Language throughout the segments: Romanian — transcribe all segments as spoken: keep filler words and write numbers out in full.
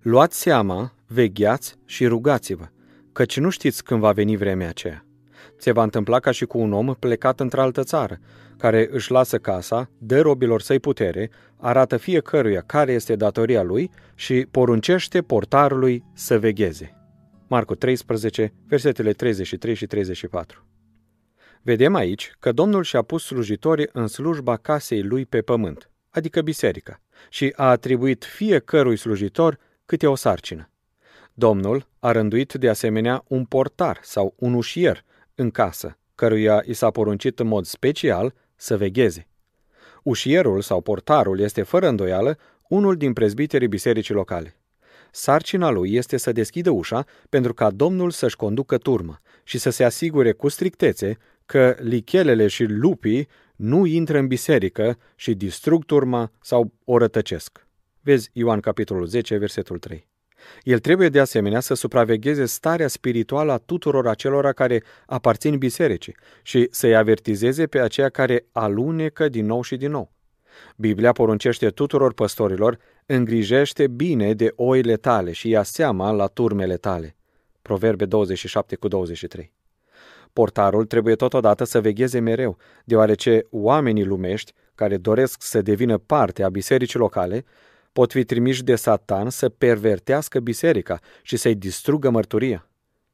Luați seama, vegheați și rugați-vă, căci nu știți când va veni vremea aceea. Se va întâmpla ca și cu un om plecat într-altă țară, care își lasă casa, dă robilor săi putere, arată fiecăruia care este datoria lui și poruncește portarului să vegheze. Marcu treisprezece, versetele treizeci și trei și treizeci și patru. Vedem aici că Domnul și-a pus slujitorii în slujba casei lui pe pământ, adică biserica, și a atribuit fiecărui slujitor câte o sarcină. Domnul a rânduit de asemenea un portar sau un ușier în casă, căruia i s-a poruncit în mod special să vegheze. Ușierul sau portarul este fără îndoială unul din prezbiterii bisericii locale. Sarcina lui este să deschidă ușa pentru ca Domnul să-și conducă turma și să se asigure cu strictețe că lichelele și lupii nu intră în biserică și distrug turma sau o rătăcesc. Vezi Ioan capitolul zece, versetul trei. El trebuie de asemenea să supravegheze starea spirituală a tuturor acelora care aparțin bisericii și să-i avertizeze pe aceia care alunecă din nou și din nou. Biblia poruncește tuturor păstorilor: îngrijește bine de oile tale și ia seama la turmele tale. Proverbe douăzeci și șapte cu douăzeci și trei. Portarul trebuie totodată să vegheze mereu, deoarece oamenii lumești, care doresc să devină parte a bisericii locale, pot fi trimiși de Satan să pervertească biserica și să-i distrugă mărturia.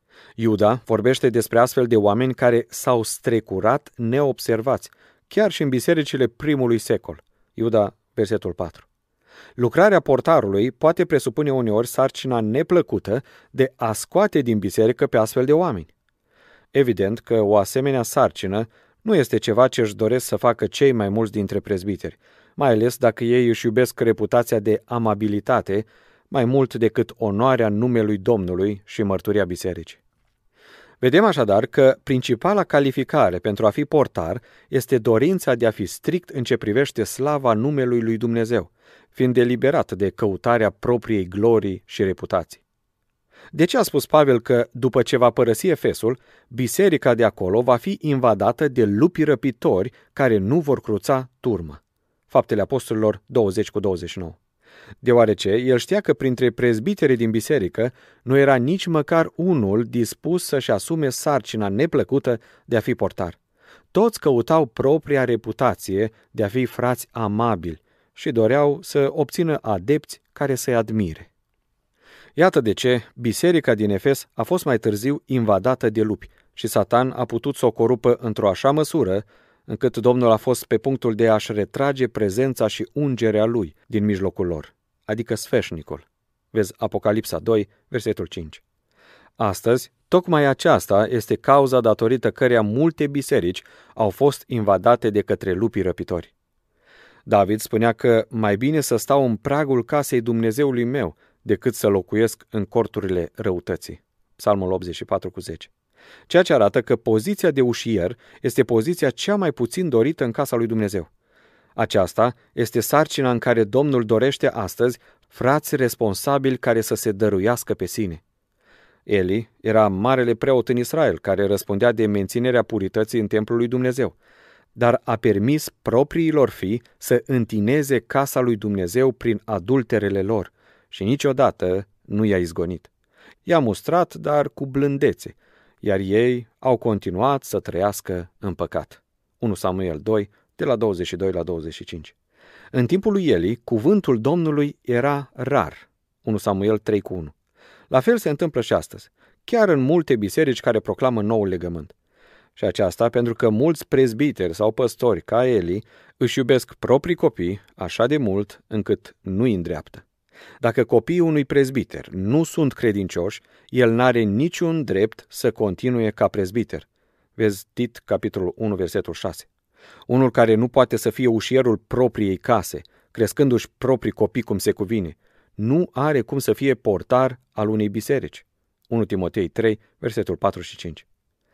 Iuda vorbește despre astfel de oameni care s-au strecurat neobservați, chiar și în bisericile primului secol. Iuda, versetul patru. Lucrarea portarului poate presupune uneori sarcina neplăcută de a scoate din biserică pe astfel de oameni. Evident că o asemenea sarcină nu este ceva ce își doresc să facă cei mai mulți dintre prezbiteri, mai ales dacă ei își iubesc reputația de amabilitate mai mult decât onoarea numelui Domnului și mărturia bisericii. Vedem așadar că principala calificare pentru a fi portar este dorința de a fi strict în ce privește slava numelui lui Dumnezeu, fiind deliberat de căutarea propriei glorii și reputații. De ce a spus Pavel că, după ce va părăsi Efesul, biserica de acolo va fi invadată de lupi răpitori care nu vor cruța turmă? Faptele Apostolilor douăzeci cu douăzeci și nouă. Deoarece el știa că printre prezbiterii din biserică nu era nici măcar unul dispus să-și asume sarcina neplăcută de a fi portar. Toți căutau propria reputație de a fi frați amabili și doreau să obțină adepți care să-i admire. Iată de ce biserica din Efes a fost mai târziu invadată de lupi și Satan a putut să o corupă într-o așa măsură încât Domnul a fost pe punctul de a-și retrage prezența și ungerea lui din mijlocul lor, adică sfeșnicul. Vezi Apocalipsa doi, versetul cinci. Astăzi, tocmai aceasta este cauza datorită căreia multe biserici au fost invadate de către lupii răpitori. David spunea că mai bine să stau în pragul casei Dumnezeului meu decât să locuiesc în corturile răutății. Psalmul optzeci și patru cu zece. Ceea ce arată că poziția de ușier este poziția cea mai puțin dorită în casa lui Dumnezeu. Aceasta este sarcina în care Domnul dorește astăzi frați responsabili care să se dăruiască pe sine. Eli era marele preot în Israel, care răspundea de menținerea purității în templul lui Dumnezeu, dar a permis propriilor fii să întineze casa lui Dumnezeu prin adulterele lor și niciodată nu i-a izgonit. I-a mustrat, dar cu blândețe, iar ei au continuat să trăiască în păcat. unu Samuel doi, de la douăzeci și doi la douăzeci și cinci. În timpul lui Eli, cuvântul Domnului era rar. unu Samuel trei cu unu. La fel se întâmplă și astăzi, chiar în multe biserici care proclamă noul legământ. Și aceasta pentru că mulți prezbiteri sau păstori ca Eli își iubesc proprii copii așa de mult încât nu-i îndreaptă. Dacă copiii unui prezbiter nu sunt credincioși, el n-are niciun drept să continue ca prezbiter. Vezi Tit, capitolul unu, versetul șase. Unul care nu poate să fie ușierul propriei case, crescându-și proprii copii cum se cuvine, nu are cum să fie portar al unei biserici. unu Timotei trei, versetul patru și cinci.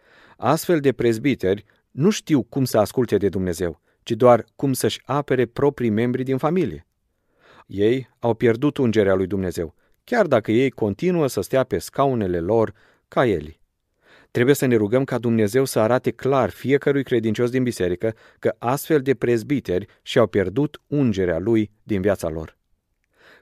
Astfel de prezbiteri nu știu cum să asculte de Dumnezeu, ci doar cum să-și apere proprii membri din familie. Ei au pierdut ungerea lui Dumnezeu, chiar dacă ei continuă să stea pe scaunele lor ca Eli. Trebuie să ne rugăm ca Dumnezeu să arate clar fiecărui credincios din biserică că astfel de prezbiteri și-au pierdut ungerea lui din viața lor.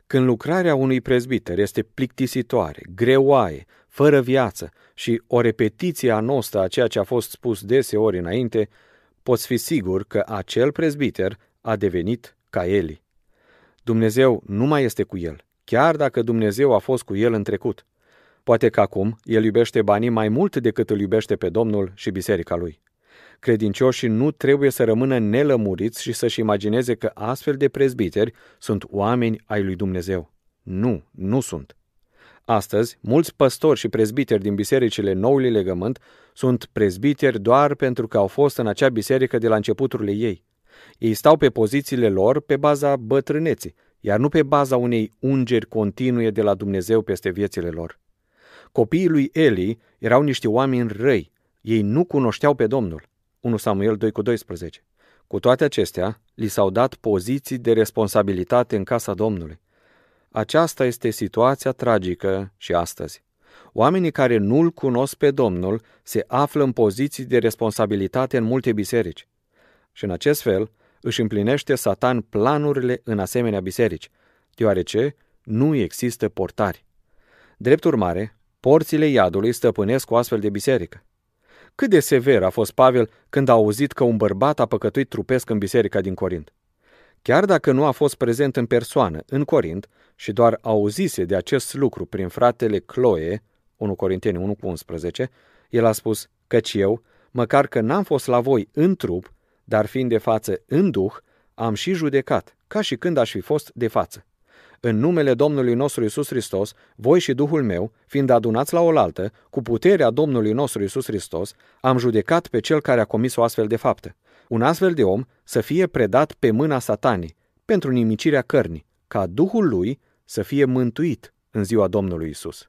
Când lucrarea unui prezbiter este plictisitoare, greoaie, fără viață și o repetiție a noastră a ceea ce a fost spus deseori înainte, poți fi sigur că acel prezbiter a devenit ca Eli. Dumnezeu nu mai este cu el, chiar dacă Dumnezeu a fost cu el în trecut. Poate că acum el iubește banii mai mult decât îl iubește pe Domnul și biserica lui. Credincioșii nu trebuie să rămână nelămuriți și să-și imagineze că astfel de prezbiteri sunt oameni ai lui Dumnezeu. Nu, nu sunt. Astăzi, mulți păstori și prezbiteri din bisericile Noului Legământ sunt prezbiteri doar pentru că au fost în acea biserică de la începuturile ei. Ei stau pe pozițiile lor pe baza bătrâneții, iar nu pe baza unei ungeri continue de la Dumnezeu peste viețile lor. Copiii lui Eli erau niște oameni răi. Ei nu cunoșteau pe Domnul. unu Samuel doi cu doisprezece. Cu toate acestea, li s-au dat poziții de responsabilitate în casa Domnului. Aceasta este situația tragică și astăzi. Oamenii care nu-L cunosc pe Domnul se află în poziții de responsabilitate în multe biserici. Și în acest fel își împlinește Satan planurile în asemenea biserici, deoarece nu există portari. Drept urmare, porțile iadului stăpânesc o astfel de biserică. Cât de sever a fost Pavel când a auzit că un bărbat a păcătuit trupesc în biserica din Corint. Chiar dacă nu a fost prezent în persoană în Corint și doar auzise de acest lucru prin fratele Cloe, unu Corinteni unu cu unsprezece, el a spus, căci eu, măcar că n-am fost la voi în trup, dar fiind de față în duh, am și judecat, ca și când aș fi fost de față. În numele Domnului nostru Iisus Hristos, voi și Duhul meu, fiind adunați la oaltă, cu puterea Domnului nostru Iisus Hristos, am judecat pe cel care a comis o astfel de faptă. Un astfel de om să fie predat pe mâna Satanii, pentru nimicirea cărnii, ca Duhul lui să fie mântuit în ziua Domnului Iisus.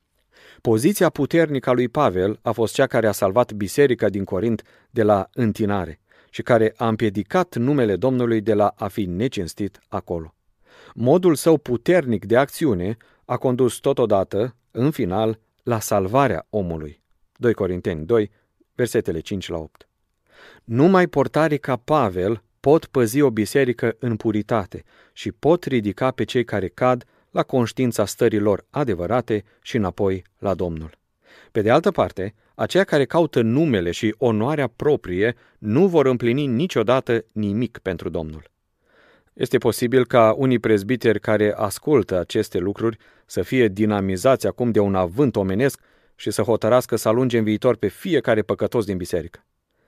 Poziția puternică a lui Pavel a fost cea care a salvat biserica din Corint de la întinare și care a împiedicat numele Domnului de la a fi necinstit acolo. Modul său puternic de acțiune a condus totodată, în final, la salvarea omului. doi Corinteni doi, versetele cinci la opt. Numai portarii ca Pavel pot păzi o biserică în puritate și pot ridica pe cei care cad la conștiința stărilor adevărate și înapoi la Domnul. Pe de altă parte, aceia care caută numele și onoarea proprie nu vor împlini niciodată nimic pentru Domnul. Este posibil ca unii prezbiteri care ascultă aceste lucruri să fie dinamizați acum de un avânt omenesc și să hotărască să alunge în viitor pe fiecare păcătos din biserică.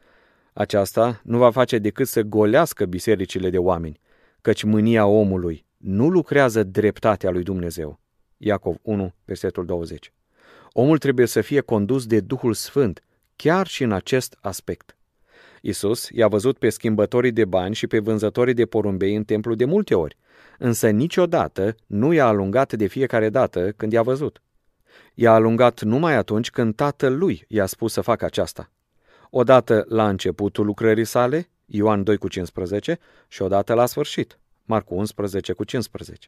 Aceasta nu va face decât să golească bisericile de oameni, căci mânia omului nu lucrează dreptatea lui Dumnezeu. Iacov unu, versetul douăzeci. Omul trebuie să fie condus de Duhul Sfânt, chiar și în acest aspect. Iisus i-a văzut pe schimbătorii de bani și pe vânzătorii de porumbei în templu de multe ori, însă niciodată nu i-a alungat de fiecare dată când i-a văzut. I-a alungat numai atunci când tatăl lui i-a spus să facă aceasta. Odată la începutul lucrării sale, Ioan doi cu cincisprezece, și odată la sfârșit, Marcu unsprezece cu cincisprezece.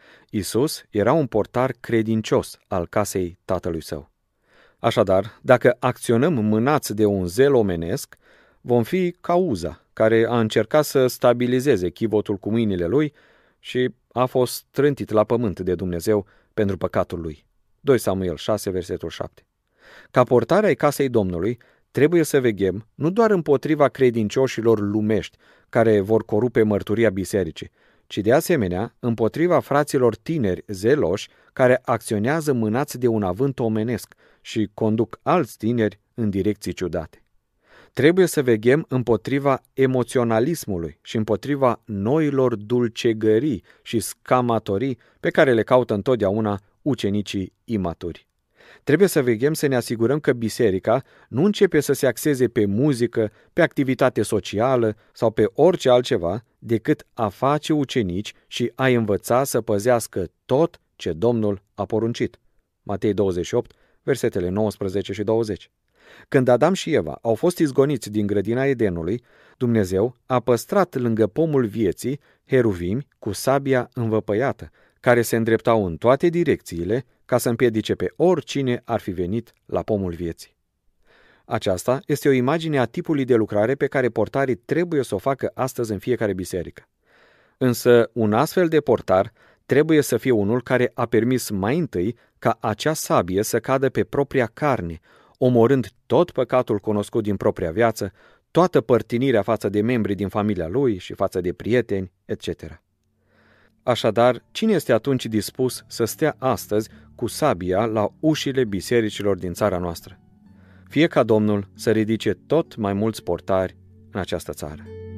Iisus era un portar credincios al casei tatălui său. Așadar, dacă acționăm mânați de un zel omenesc, vom fi ca Uza, care a încercat să stabilizeze chivotul cu mâinile lui și a fost trântit la pământ de Dumnezeu pentru păcatul lui. doi Samuel șase, versetul șapte. Ca portare ai casei Domnului, trebuie să veghem nu doar împotriva credincioșilor lumești care vor corupe mărturia bisericii, ci de asemenea împotriva fraților tineri zeloși care acționează mânați de un avânt omenesc și conduc alți tineri în direcții ciudate. Trebuie să veghem împotriva emoționalismului și împotriva noilor dulcegării și scamatorii pe care le caută întotdeauna ucenicii imaturi. Trebuie să veghem să ne asigurăm că biserica nu începe să se axeze pe muzică, pe activitate socială sau pe orice altceva decât a face ucenici și a învăța să păzească tot ce Domnul a poruncit. Matei douăzeci și opt, versetele nouăsprezece și douăzeci. Când Adam și Eva au fost izgoniți din grădina Edenului, Dumnezeu a păstrat lângă pomul vieții heruvimi cu sabia învăpăiată, care se îndreptau în toate direcțiile ca să împiedice pe oricine ar fi venit la pomul vieții. Aceasta este o imagine a tipului de lucrare pe care portarii trebuie să o facă astăzi în fiecare biserică. Însă un astfel de portar trebuie să fie unul care a permis mai întâi ca acea sabie să cadă pe propria carne, omorând tot păcatul cunoscut din propria viață, toată părtinirea față de membrii din familia lui și față de prieteni, et cetera. Așadar, cine este atunci dispus să stea astăzi cu sabia la ușile bisericilor din țara noastră? Fie ca Domnul să ridice tot mai mulți portari în această țară.